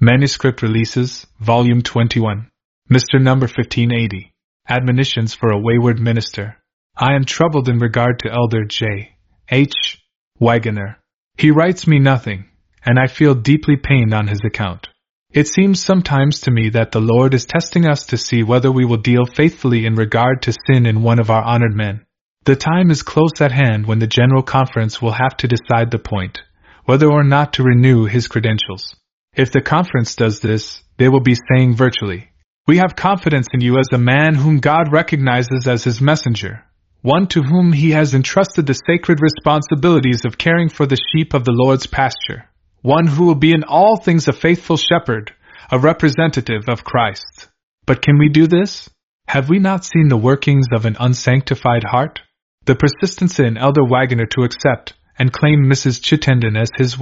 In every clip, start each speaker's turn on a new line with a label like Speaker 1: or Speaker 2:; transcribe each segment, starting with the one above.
Speaker 1: Manuscript Releases, Volume 21. Mr. Number 1580. Admonitions for a Wayward Minister. I am troubled in regard to Elder J. H. Wagoner. He writes me nothing, and I feel deeply pained on his account. It seems sometimes to me that the Lord is testing us to see whether we will deal faithfully in regard to sin in one of our honored men. The time is close at hand when the General Conference will have to decide the point, whether or not to renew his credentials. If the conference does this, they will be saying virtually, "We have confidence in you as a man whom God recognizes as his messenger, one to whom he has entrusted the sacred responsibilities of caring for the sheep of the Lord's pasture, one who will be in all things a faithful shepherd, a representative of Christ." But can we do this? Have we not seen the workings of an unsanctified heart? The persistence in Elder Wagoner to accept and claim Mrs. Chittenden as his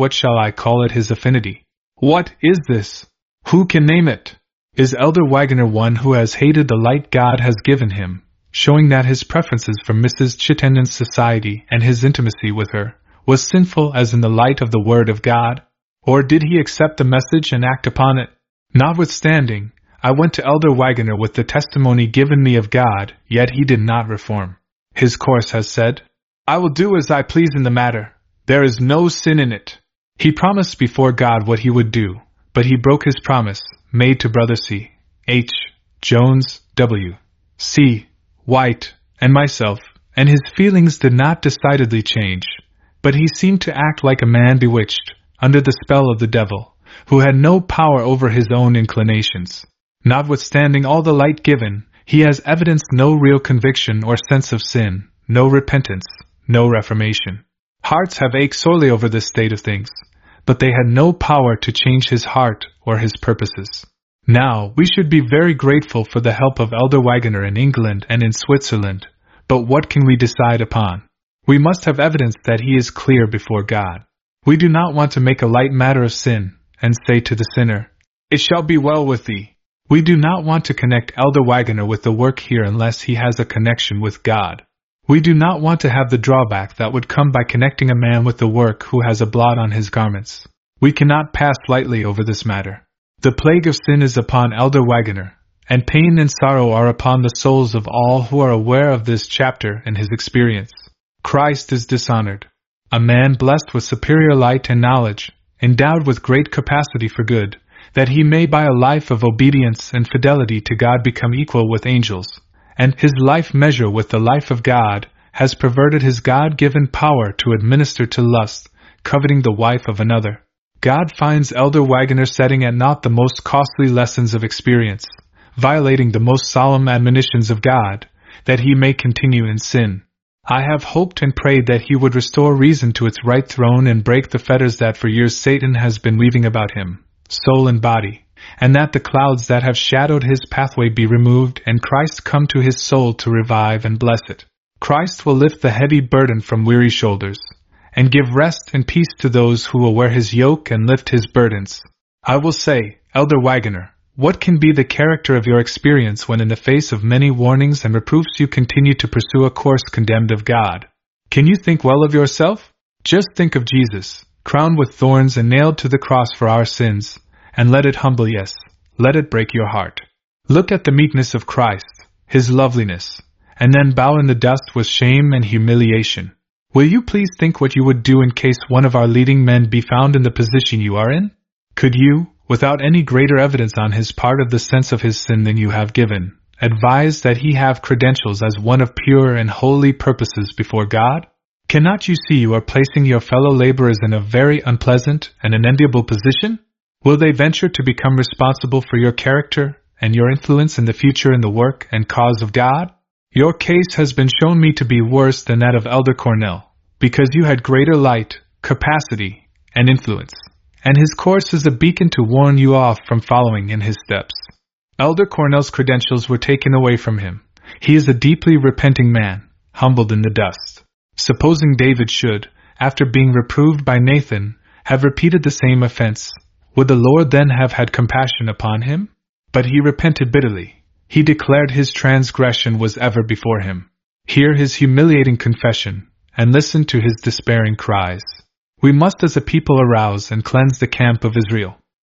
Speaker 1: his affinity. What is this? Who can name it? Is Elder Wagoner one who has hated the light God has given him, showing that his preferences for Mrs. Chittenden's society and his intimacy with her was sinful as in the light of the Word of God? Or did he accept the message and act upon it? Notwithstanding, I went to Elder Wagoner with the testimony given me of God, yet he did not reform. His course has said, "I will do as I please in the matter. There is no sin in it." He promised before God what he would do, but he broke his promise, made to Brother C. H. Jones, W. C. White, and myself, and his feelings did not decidedly change, but he seemed to act like a man bewitched, under the spell of the devil, who had no power over his own inclinations. Notwithstanding all the light given, he has evidenced no real conviction or sense of sin, no repentance, no reformation. Hearts have ached sorely over this state of things, but they had no power to change his heart or his purposes. Now, we should be very grateful for the help of Elder Wagoner in England and in Switzerland, but what can we decide upon? We must have evidence that he is clear before God. We do not want to make a light matter of sin, and say to the sinner, "It shall be well with thee." We do not want to connect Elder Wagoner with the work here unless he has a connection with God. We do not want to have the drawback that would come by connecting a man with the work who has a blot on his garments. We cannot pass lightly over this matter. The plague of sin is upon Elder Wagoner, and pain and sorrow are upon the souls of all who are aware of this chapter and his experience. Christ is dishonored. A man blessed with superior light and knowledge, endowed with great capacity for good, that he may by a life of obedience and fidelity to God become equal with angels, and his life measure with the life of God, has perverted his God-given power to administer to lust, coveting the wife of another. God finds Elder Wagoner setting at naught the most costly lessons of experience, violating the most solemn admonitions of God, that he may continue in sin. I have hoped and prayed that he would restore reason to its right throne and break the fetters that for years Satan has been weaving about him, soul and body, and that the clouds that have shadowed his pathway be removed and Christ come to his soul to revive and bless it. Christ will lift the heavy burden from weary shoulders, and give rest and peace to those who will wear his yoke and lift his burdens. I will say, Elder Wagoner, what can be the character of your experience when in the face of many warnings and reproofs you continue to pursue a course condemned of God? Can you think well of yourself? Just think of Jesus, crowned with thorns and nailed to the cross for our sins, and let it humble, yes, let it break your heart. Look at the meekness of Christ, his loveliness, and then bow in the dust with shame and humiliation. Will you please think what you would do in case one of our leading men be found in the position you are in? Could you, without any greater evidence on his part of the sense of his sin than you have given, advise that he have credentials as one of pure and holy purposes before God? Cannot you see you are placing your fellow laborers in a very unpleasant and unenviable position? Will they venture to become responsible for your character and your influence in the future in the work and cause of God? Your case has been shown me to be worse than that of Elder Cornell, because you had greater light, capacity, and influence, and his course is a beacon to warn you off from following in his steps. Elder Cornell's credentials were taken away from him. He is a deeply repenting man, humbled in the dust. Supposing David should, after being reproved by Nathan, have repeated the same offense, would the Lord then have had compassion upon him? But he repented bitterly. He declared his transgression was ever before him. Hear his humiliating confession, and listen to his despairing cries. We must as a people arouse and cleanse the camp of Israel.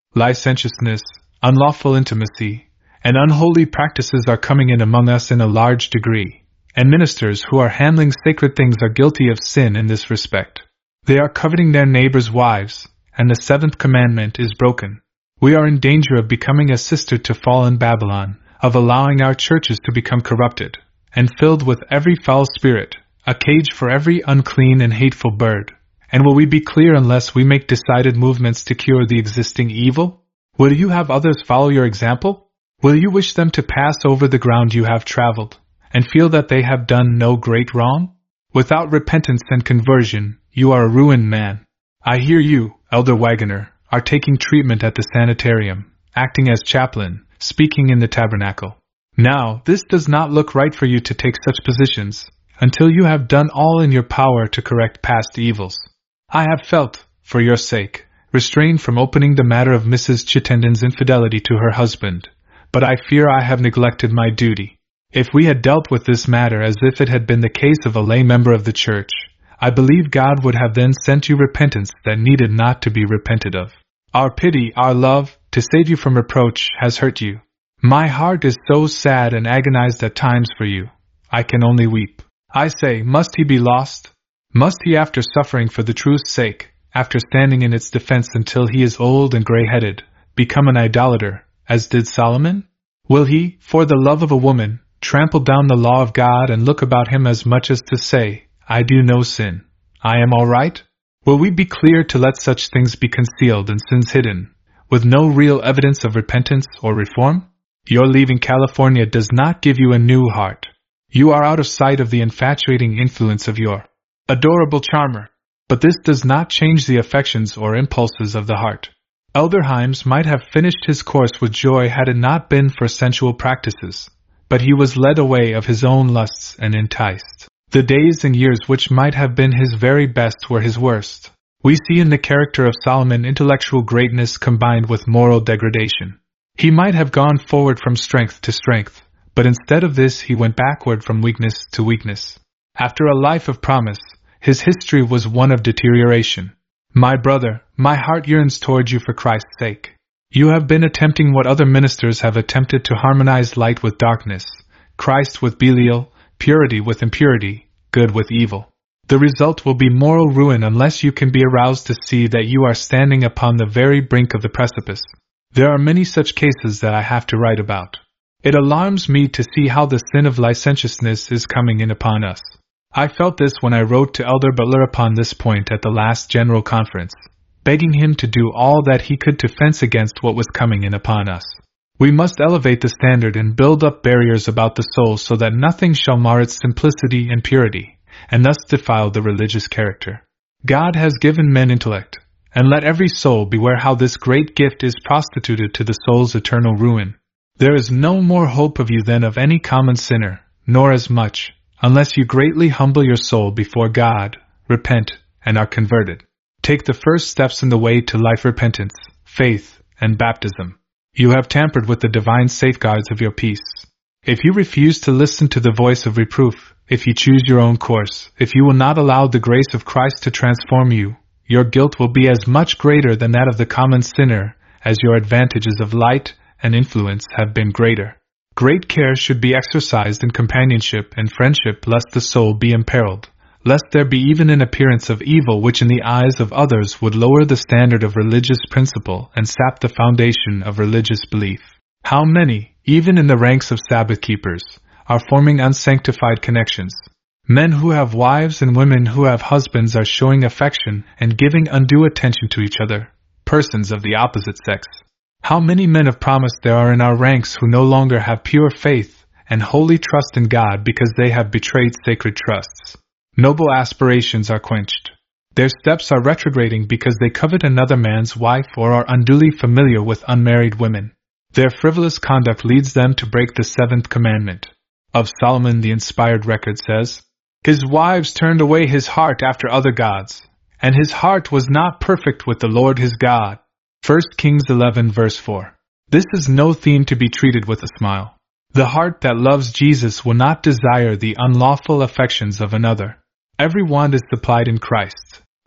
Speaker 1: Licentiousness, unlawful intimacy, and unholy practices are coming in among us in a large degree, and ministers who are handling sacred things are guilty of sin in this respect. They are coveting their neighbors' wives, and the seventh commandment is broken. We are in danger of becoming a sister to fallen Babylon, of allowing our churches to become corrupted, and filled with every foul spirit, a cage for every unclean and hateful bird. And will we be clear unless we make decided movements to cure the existing evil? Will you have others follow your example? Will you wish them to pass over the ground you have traveled, and feel that they have done no great wrong? Without repentance and conversion, you are a ruined man. I hear you, Elder Wagoner, are taking treatment at the sanitarium, acting as chaplain, speaking in the tabernacle. Now, this does not look right for you to take such positions, until you have done all in your power to correct past evils. I have felt, for your sake, restrained from opening the matter of Mrs. Chittenden's infidelity to her husband, but I fear I have neglected my duty. If we had dealt with this matter as if it had been the case of a lay member of the church, I believe God would have then sent you repentance that needed not to be repented of. Our pity, our love, to save you from reproach, has hurt you. My heart is so sad and agonized at times for you. I can only weep. I say, must he be lost? Must he, after suffering for the truth's sake, after standing in its defense until he is old and gray-headed, become an idolater, as did Solomon? Will he, for the love of a woman, trample down the law of God and look about him as much as to say, I do no sin, I am all right? Will we be clear to let such things be concealed and sins hidden, with no real evidence of repentance or reform? Your leaving California does not give you a new heart. You are out of sight of the infatuating influence of your adorable charmer. But this does not change the affections or impulses of the heart. Elder Himes might have finished his course with joy had it not been for sensual practices, but he was led away of his own lusts and enticed. The days and years which might have been his very best were his worst. We see in the character of Solomon intellectual greatness combined with moral degradation. He might have gone forward from strength to strength, but instead of this he went backward from weakness to weakness. After a life of promise, his history was one of deterioration. My brother, my heart yearns toward you for Christ's sake. You have been attempting what other ministers have attempted to harmonize light with darkness, Christ with Belial, purity with impurity, good with evil. The result will be moral ruin unless you can be aroused to see that you are standing upon the very brink of the precipice. There are many such cases that I have to write about. It alarms me to see how the sin of licentiousness is coming in upon us. I felt this when I wrote to Elder Butler upon this point at the last General Conference, begging him to do all that he could to fence against what was coming in upon us. We must elevate the standard and build up barriers about the soul so that nothing shall mar its simplicity and purity, and thus defile the religious character. God has given men intellect, and let every soul beware how this great gift is prostituted to the soul's eternal ruin. There is no more hope of you than of any common sinner, nor as much, unless you greatly humble your soul before God, repent, and are converted. Take the first steps in the way to life: repentance, faith, and baptism. You have tampered with the divine safeguards of your peace. If you refuse to listen to the voice of reproof, if you choose your own course, if you will not allow the grace of Christ to transform you, your guilt will be as much greater than that of the common sinner, as your advantages of light and influence have been greater. Great care should be exercised in companionship and friendship lest the soul be imperiled, lest there be even an appearance of evil which in the eyes of others would lower the standard of religious principle and sap the foundation of religious belief. How many, even in the ranks of Sabbath keepers, are forming unsanctified connections? Men who have wives and women who have husbands are showing affection and giving undue attention to each other, persons of the opposite sex. How many men of promise there are in our ranks who no longer have pure faith and holy trust in God because they have betrayed sacred trusts. Noble aspirations are quenched. Their steps are retrograding because they covet another man's wife or are unduly familiar with unmarried women. Their frivolous conduct leads them to break the seventh commandment. Of Solomon the inspired record says, "His wives turned away his heart after other gods, and his heart was not perfect with the Lord his God." 1 Kings 11 verse 4. This is no theme to be treated with a smile. The heart that loves Jesus will not desire the unlawful affections of another. Every want is supplied in Christ.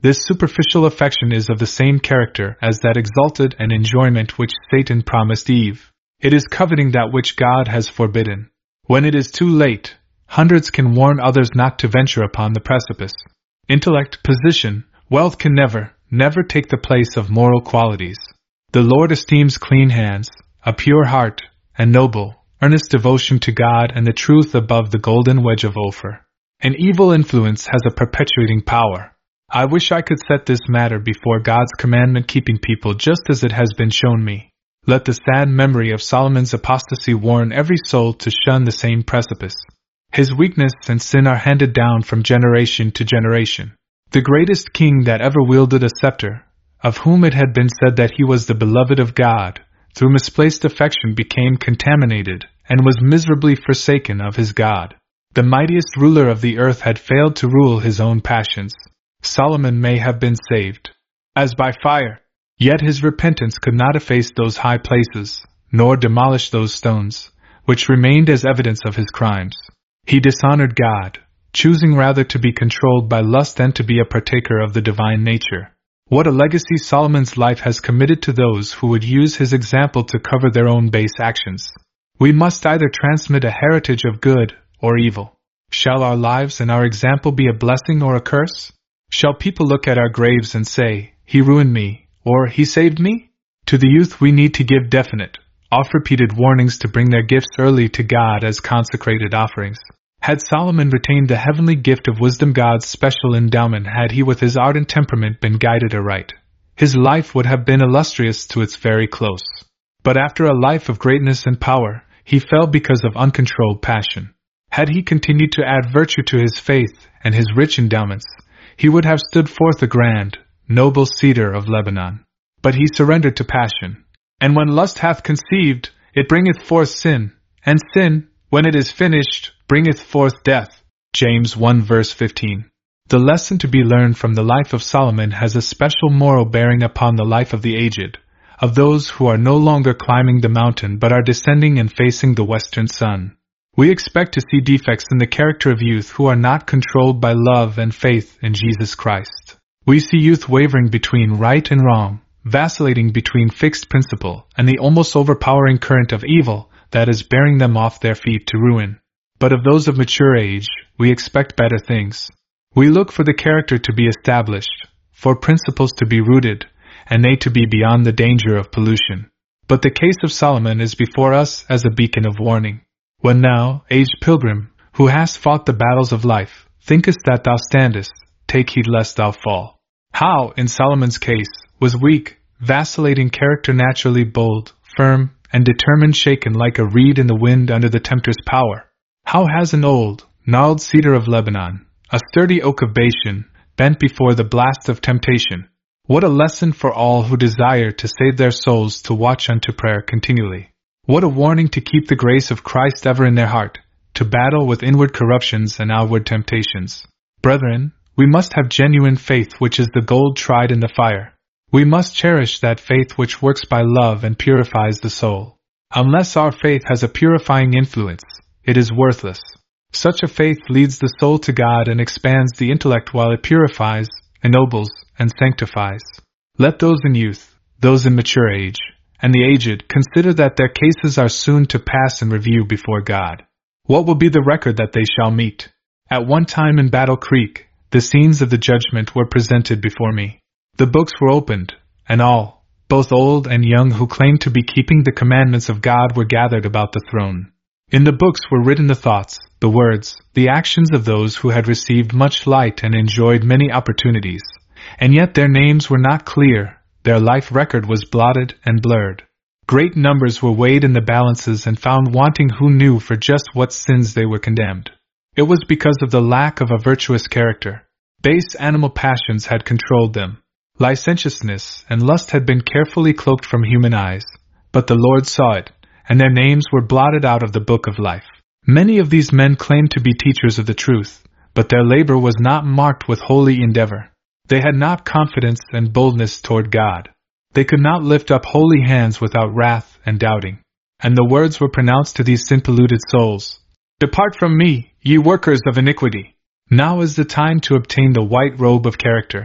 Speaker 1: This superficial affection is of the same character as that exalted and enjoyment which Satan promised Eve. It is coveting that which God has forbidden. When it is too late, hundreds can warn others not to venture upon the precipice. Intellect, position, wealth can never take the place of moral qualities. The Lord esteems clean hands, a pure heart, and noble, earnest devotion to God and the truth above the golden wedge of Ophir. An evil influence has a perpetuating power. I wish I could set this matter before God's commandment-keeping people just as it has been shown me. Let the sad memory of Solomon's apostasy warn every soul to shun the same precipice. His weakness and sin are handed down from generation to generation. The greatest king that ever wielded a scepter, of whom it had been said that he was the beloved of God, through misplaced affection became contaminated, and was miserably forsaken of his God. The mightiest ruler of the earth had failed to rule his own passions. Solomon may have been saved, as by fire, yet his repentance could not efface those high places, nor demolish those stones, which remained as evidence of his crimes. He dishonored God, choosing rather to be controlled by lust than to be a partaker of the divine nature. What a legacy Solomon's life has committed to those who would use his example to cover their own base actions. We must either transmit a heritage of good or evil. Shall our lives and our example be a blessing or a curse? Shall people look at our graves and say, "He ruined me," or "He saved me"? To the youth we need to give definite, oft-repeated warnings to bring their gifts early to God as consecrated offerings. Had Solomon retained the heavenly gift of wisdom, God's special endowment, had he with his ardent temperament been guided aright, his life would have been illustrious to its very close. But after a life of greatness and power, he fell because of uncontrolled passion. Had he continued to add virtue to his faith and his rich endowments, he would have stood forth a grand, noble cedar of Lebanon. But he surrendered to passion. And when lust hath conceived, it bringeth forth sin, and sin, when it is finished, bringeth forth death. James 1 verse 15. The lesson to be learned from the life of Solomon has a special moral bearing upon the life of the aged, of those who are no longer climbing the mountain but are descending and facing the western sun. We expect to see defects in the character of youth who are not controlled by love and faith in Jesus Christ. We see youth wavering between right and wrong, vacillating between fixed principle and the almost overpowering current of evil that is bearing them off their feet to ruin. But of those of mature age, we expect better things. We look for the character to be established, for principles to be rooted, and they to be beyond the danger of pollution. But the case of Solomon is before us as a beacon of warning. When thou, aged pilgrim, who hast fought the battles of life, thinkest that thou standest, take heed lest thou fall. How, in Solomon's case, was weak, vacillating character naturally bold, firm, and determined shaken like a reed in the wind under the tempter's power? How has an old, gnarled cedar of Lebanon, a sturdy oak of Bashan, bent before the blast of temptation? What a lesson for all who desire to save their souls to watch unto prayer continually. What a warning to keep the grace of Christ ever in their heart, to battle with inward corruptions and outward temptations. Brethren, we must have genuine faith which is the gold tried in the fire. We must cherish that faith which works by love and purifies the soul. Unless our faith has a purifying influence, it is worthless. Such a faith leads the soul to God and expands the intellect while it purifies, ennobles, and sanctifies. Let those in youth, those in mature age, and the aged consider that their cases are soon to pass in review before God. What will be the record that they shall meet? At one time in Battle Creek, the scenes of the judgment were presented before me. The books were opened, and all, both old and young who claimed to be keeping the commandments of God were gathered about the throne. In the books were written the thoughts, the words, the actions of those who had received much light and enjoyed many opportunities, and yet their names were not clear. Their life record was blotted and blurred. Great numbers were weighed in the balances and found wanting who knew for just what sins they were condemned. It was because of the lack of a virtuous character. Base animal passions had controlled them. Licentiousness and lust had been carefully cloaked from human eyes, but the Lord saw it, and their names were blotted out of the book of life. Many of these men claimed to be teachers of the truth, but their labor was not marked with holy endeavor. They had not confidence and boldness toward God. They could not lift up holy hands without wrath and doubting. And the words were pronounced to these sin-polluted souls, "Depart from me, ye workers of iniquity." Now is the time to obtain the white robe of character.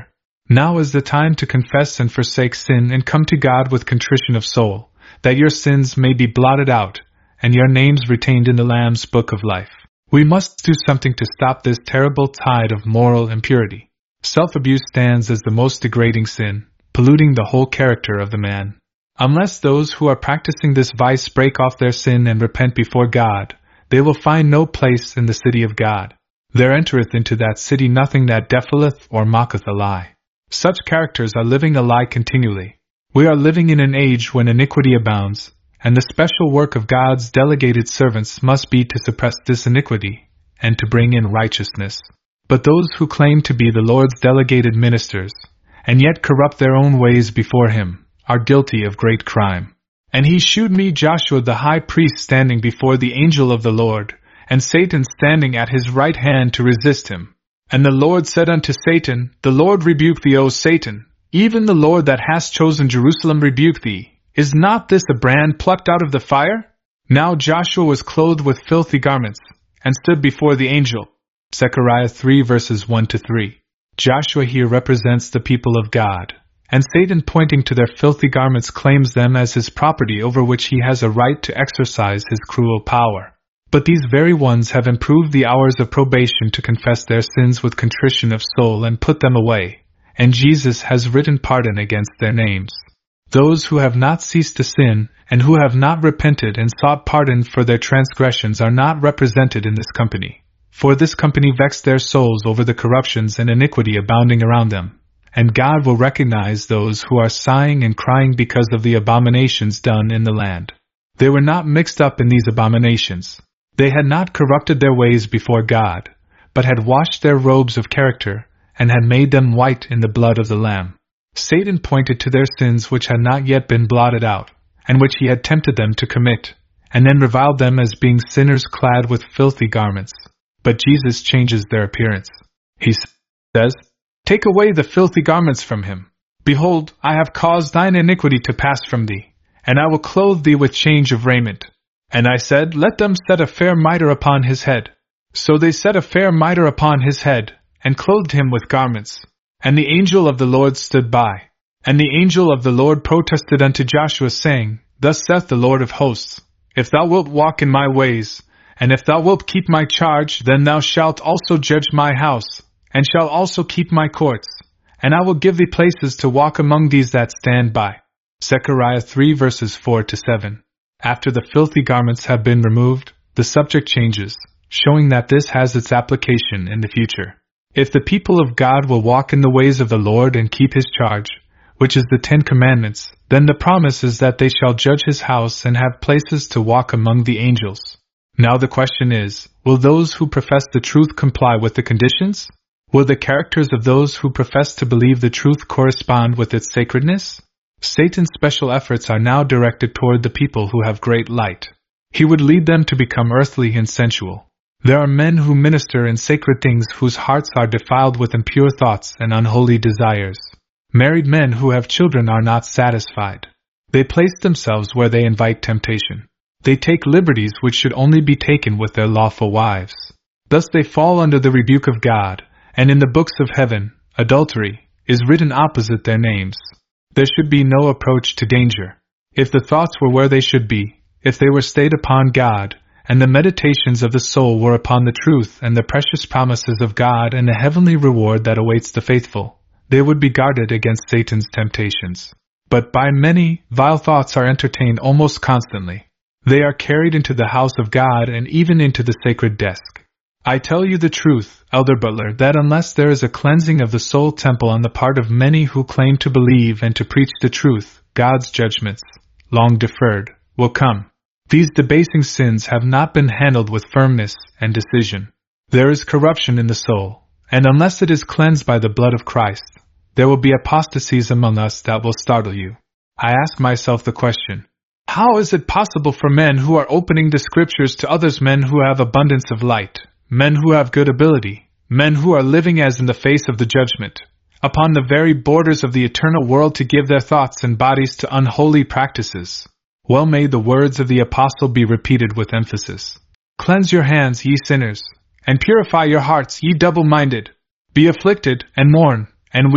Speaker 1: Now is the time to confess and forsake sin and come to God with contrition of soul, that your sins may be blotted out, and your names retained in the Lamb's book of life. We must do something to stop this terrible tide of moral impurity. Self-abuse stands as the most degrading sin, polluting the whole character of the man. Unless those who are practicing this vice break off their sin and repent before God, they will find no place in the city of God. There entereth into that city nothing that defileth or mocketh a lie. Such characters are living a lie continually. We are living in an age when iniquity abounds, and the special work of God's delegated servants must be to suppress this iniquity, and to bring in righteousness. But those who claim to be the Lord's delegated ministers, and yet corrupt their own ways before Him, are guilty of great crime. And he shewed me Joshua the high priest standing before the angel of the Lord, and Satan standing at his right hand to resist him. And the Lord said unto Satan, The Lord rebuke thee, O Satan, even the Lord that hast chosen Jerusalem rebuke thee. Is not this a brand plucked out of the fire? Now Joshua was clothed with filthy garments, and stood before the angel. Zechariah 3 verses 1-3. Joshua here represents the people of God, and Satan, pointing to their filthy garments, claims them as his property over which he has a right to exercise his cruel power. But these very ones have improved the hours of probation to confess their sins with contrition of soul and put them away, and Jesus has written pardon against their names. Those who have not ceased to sin, and who have not repented and sought pardon for their transgressions are not represented in this company. For this company vex their souls over the corruptions and iniquity abounding around them, and God will recognize those who are sighing and crying because of the abominations done in the land. They were not mixed up in these abominations. They had not corrupted their ways before God, but had washed their robes of character, and had made them white in the blood of the Lamb. Satan pointed to their sins which had not yet been blotted out, and which he had tempted them to commit, and then reviled them as being sinners clad with filthy garments. But Jesus changes their appearance. He says, Take away the filthy garments from him. Behold, I have caused thine iniquity to pass from thee, and I will clothe thee with change of raiment. And I said, Let them set a fair mitre upon his head. So they set a fair mitre upon his head, and clothed him with garments. And the angel of the Lord stood by. And the angel of the Lord protested unto Joshua, saying, Thus saith the Lord of hosts, If thou wilt walk in my ways, and if thou wilt keep my charge, then thou shalt also judge my house, and shalt also keep my courts, and I will give thee places to walk among these that stand by. Zechariah 3 verses 4-7. After the filthy garments have been removed, the subject changes, showing that this has its application in the future. If the people of God will walk in the ways of the Lord and keep His charge, which is the 10 Commandments, then the promise is that they shall judge His house and have places to walk among the angels. Now the question is, will those who profess the truth comply with the conditions? Will the characters of those who profess to believe the truth correspond with its sacredness? Satan's special efforts are now directed toward the people who have great light. He would lead them to become earthly and sensual. There are men who minister in sacred things whose hearts are defiled with impure thoughts and unholy desires. Married men who have children are not satisfied. They place themselves where they invite temptation. They take liberties which should only be taken with their lawful wives. Thus they fall under the rebuke of God, and in the books of heaven, adultery is written opposite their names. There should be no approach to danger. If the thoughts were where they should be, if they were stayed upon God, and the meditations of the soul were upon the truth and the precious promises of God and the heavenly reward that awaits the faithful, they would be guarded against Satan's temptations. But by many, vile thoughts are entertained almost constantly. They are carried into the house of God and even into the sacred desk. I tell you the truth, Elder Butler, that unless there is a cleansing of the soul temple on the part of many who claim to believe and to preach the truth, God's judgments, long deferred, will come. These debasing sins have not been handled with firmness and decision. There is corruption in the soul, and unless it is cleansed by the blood of Christ, there will be apostasies among us that will startle you. I ask myself the question, how is it possible for men who are opening the scriptures to others, men who have abundance of light, men who have good ability, men who are living as in the face of the judgment, upon the very borders of the eternal world, to give their thoughts and bodies to unholy practices? Well may the words of the apostle be repeated with emphasis. Cleanse your hands, ye sinners, and purify your hearts, ye double-minded. Be afflicted, and mourn, and weep.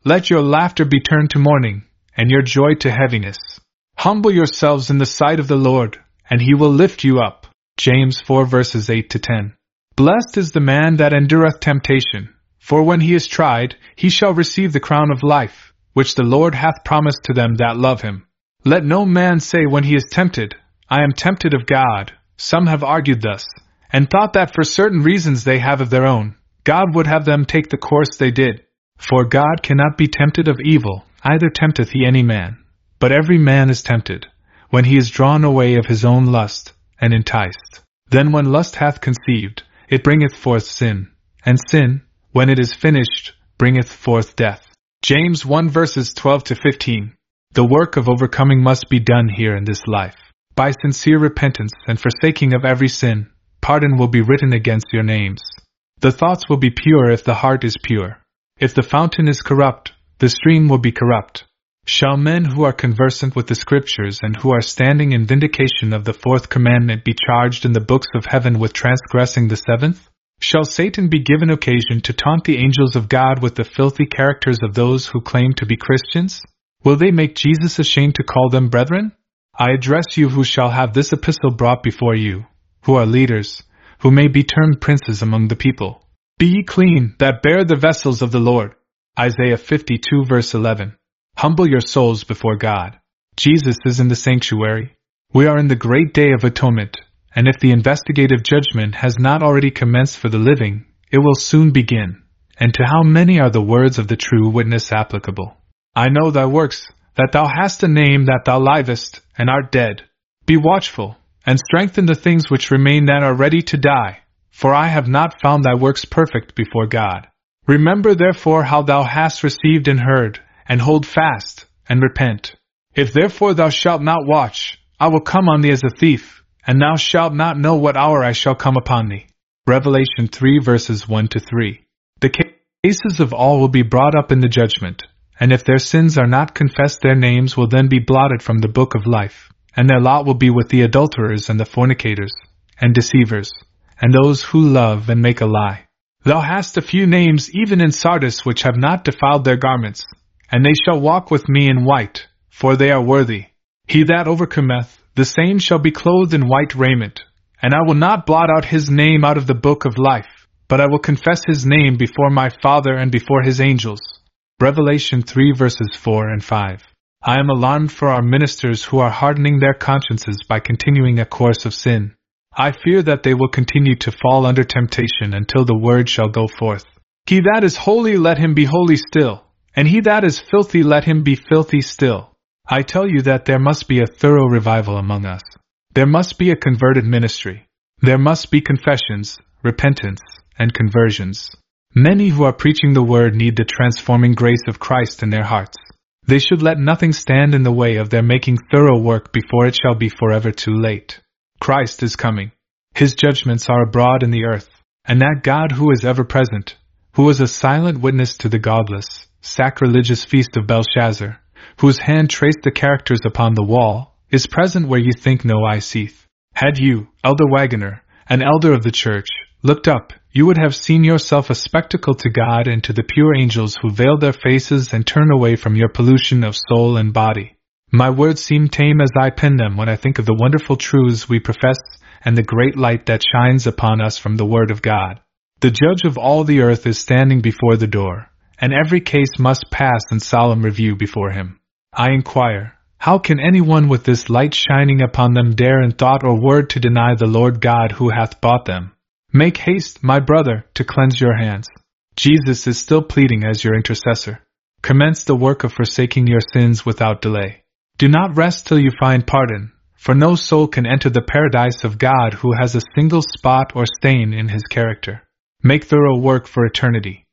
Speaker 1: let your laughter be turned to mourning, and your joy to heaviness. Humble yourselves in the sight of the Lord, and he will lift you up. James 4 verses 8 to 10. Blessed is the man that endureth temptation, for when he is tried, he shall receive the crown of life, which the Lord hath promised to them that love him. Let no man say when he is tempted, I am tempted of God. Some have argued thus, and thought that for certain reasons they have of their own, God would have them take the course they did. For God cannot be tempted of evil, neither tempteth he any man. But every man is tempted, when he is drawn away of his own lust, and enticed. Then when lust hath conceived, it bringeth forth sin, and sin, when it is finished, bringeth forth death. James 1 verses 12 to 15. The work of overcoming must be done here in this life. By sincere repentance and forsaking of every sin, pardon will be written against your names. The thoughts will be pure if the heart is pure. If the fountain is corrupt, the stream will be corrupt. Shall men who are conversant with the Scriptures and who are standing in vindication of the fourth commandment be charged in the books of heaven with transgressing the seventh? Shall Satan be given occasion to taunt the angels of God with the filthy characters of those who claim to be Christians? Will they make Jesus ashamed to call them brethren? I address you who shall have this epistle brought before you, who are leaders, who may be termed princes among the people. Be ye clean, that bear the vessels of the Lord. Isaiah 52 verse 11. Humble your souls before God. Jesus is in the sanctuary. We are in the great day of atonement, and if the investigative judgment has not already commenced for the living, it will soon begin. And to how many are the words of the true witness applicable? I know thy works, that thou hast a name that thou livest, and art dead. Be watchful, and strengthen the things which remain that are ready to die, for I have not found thy works perfect before God. Remember therefore how thou hast received and heard, and hold fast, and repent. If therefore thou shalt not watch, I will come on thee as a thief, and thou shalt not know what hour I shall come upon thee. Revelation 3 verses 1 to 3. The cases of all will be brought up in the judgment, and if their sins are not confessed, their names will then be blotted from the book of life, and their lot will be with the adulterers and the fornicators, and deceivers, and those who love and make a lie. Thou hast a few names even in Sardis which have not defiled their garments, and they shall walk with me in white, for they are worthy. He that overcometh, the same shall be clothed in white raiment, and I will not blot out his name out of the book of life, but I will confess his name before my Father and before his angels. Revelation 3 verses 4 and 5. I am alarmed for our ministers who are hardening their consciences by continuing a course of sin. I fear that they will continue to fall under temptation until the word shall go forth. He that is holy, let him be holy still, and he that is filthy, let him be filthy still. I tell you that there must be a thorough revival among us. There must be a converted ministry. There must be confessions, repentance, and conversions. Many who are preaching the word need the transforming grace of Christ in their hearts. They should let nothing stand in the way of their making thorough work before it shall be forever too late. Christ is coming. His judgments are abroad in the earth, and that God who is ever present, who was a silent witness to the godless, sacrilegious feast of Belshazzar, whose hand traced the characters upon the wall, is present where you think no eye seeth. Had you, Elder Waggoner, an elder of the church, looked up, you would have seen yourself a spectacle to God and to the pure angels who veil their faces and turn away from your pollution of soul and body. My words seem tame as I pen them when I think of the wonderful truths we profess and the great light that shines upon us from the Word of God. The Judge of all the earth is standing before the door, and every case must pass in solemn review before him. I inquire, how can anyone with this light shining upon them dare in thought or word to deny the Lord God who hath bought them? Make haste, my brother, to cleanse your hands. Jesus is still pleading as your intercessor. Commence the work of forsaking your sins without delay. Do not rest till you find pardon, for no soul can enter the paradise of God who has a single spot or stain in his character. Make thorough work for eternity.